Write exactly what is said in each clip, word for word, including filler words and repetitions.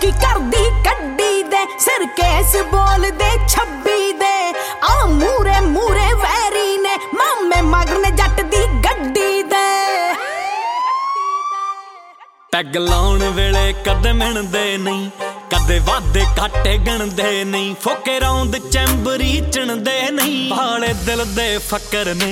की करदी कड्डी दे सिर केस बोल दे छब्बी दे आ मूरे मूरे वैरी ने मामे मगन जट दी गड्डी दे पैग लाउण वेले कदे मिणदे नहीं कदे वादे घाटे गणदे नहीं फोके रौंद चैंबरी चिणदे नहीं भाले दिल दे फकर ने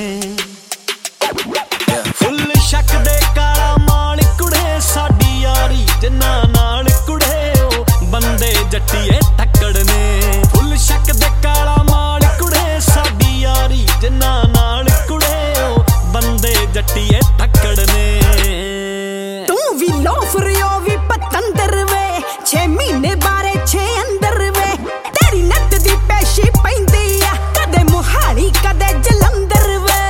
फुल शक दे काला माल कुड़े साडी यारी जिन्ना नाल कुड़े ओ बंदे जट्टीए थक्कड़ ने फुल शक दे काला माल कुड़े साडी यारी जिन्ना नाल कुड़े ओ बंदे जट्टीए थक्कड़ ने तू भी लोफर ओ भी पतंदर वे छे महीने बारे छे अंदर वे तेरी नट दी पेशी पैंदी आ कदे मुहाली कदे जलंधर वे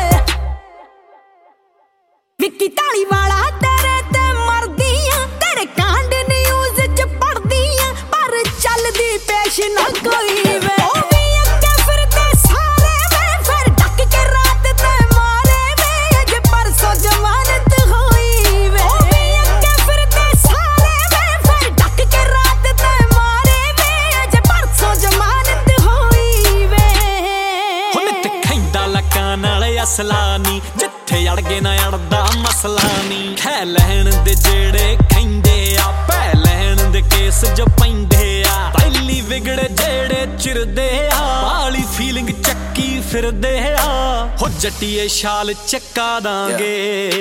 विक्की ताली वाला तेरे ते मरदी आ तेरे कांड न्यूज़ च पढ़दी आ पर चलदी पेश ना कोई वे ओ भी अक्के फिरदे सारे वे फिर ढक के रात ते मारे वे अज परसों जमानत होई वे ओ भी अक्के फिरदे सारे वे फिर ढक के रात ते मारे वे अज परसों जमानत होई वे हुण ते खैंदा लकां नाल असला नी जिथे अड़ गए ना अड़दा मसला नी खै लैण दे जेड़े खैंदे आ पै लैण दे केस जो पैंदे आ पहली विगड़े जेड़े चिरदे आ वाली फीलिंग चक्की फिरदे आ हो जट्टीए शाल चक्का दांगे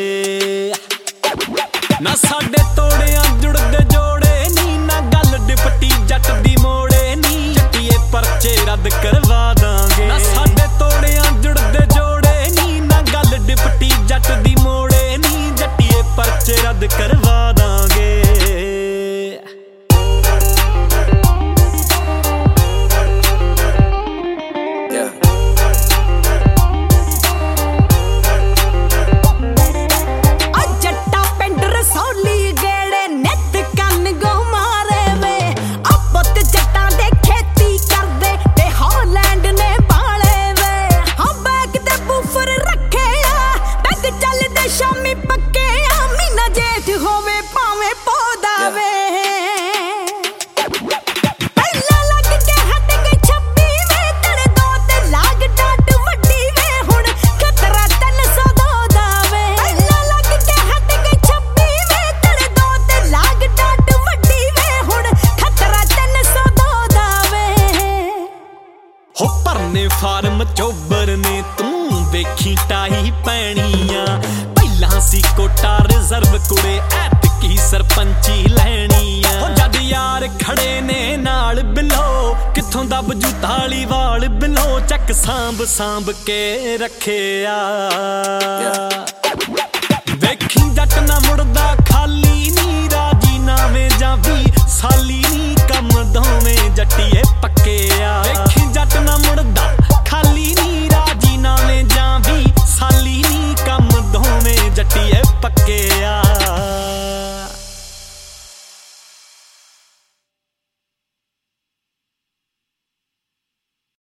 ना साडे तोड़ियां जुड़दे जोड़े नी ना गल डिपटी जट दी मोड़े नी जट्टीए परचे रद्द करवा दांगे ना साडे तोड़ियां जुड़दे जोड़े नी ना गल डिपटी जट दी मोड़े नी जट्टीए परचे रद्द करवा दांगे शामी पक्के मीना जेठ होवे पावे पौधा वे पहला लग के हट गई छब्बी वे तेरे दो ते लाग डाट वड्डी वे हुण खतरा तीन सौ दो दा वे पहला लग के हट गई छब्बी वे तेरे दो ते लाग डाट वड्डी वे हुण खतरा तीन सौ दो दा वे हो भरने फार्म चोबर ने तू वेखी टाई पैणियां सी कोटा रिजर्व कुड़े ऐतकी सरपंची लैनी आ जद यार खड़े ने नाल बिलो किथों दब जू ताली वाल बिलो चक सांभ सांभ के रखे आ वेखी